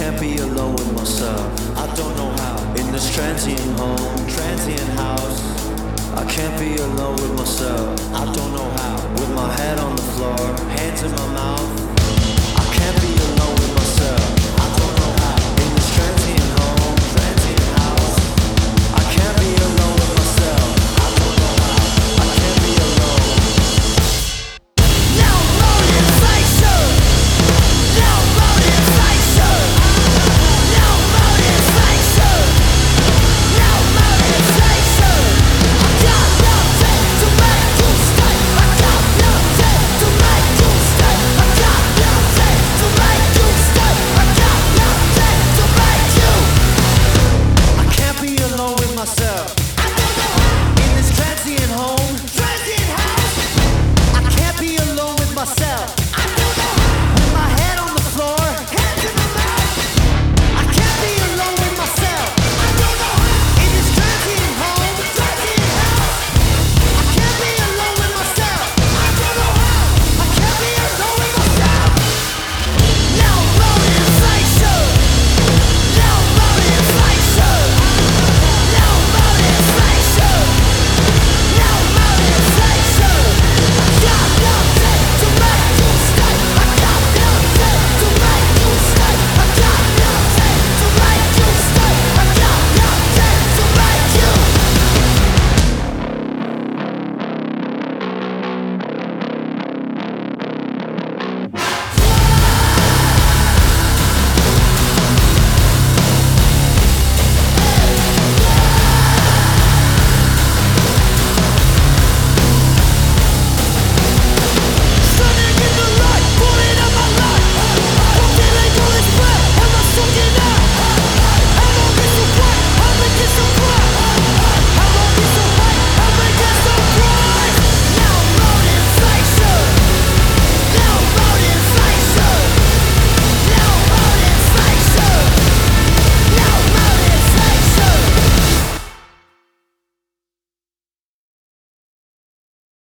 can't be alone with myself. I don't know how. In this transient home, transient house, I can't be alone with myself. I don't know how. With my head on the floor, hands in my mouth, I can't be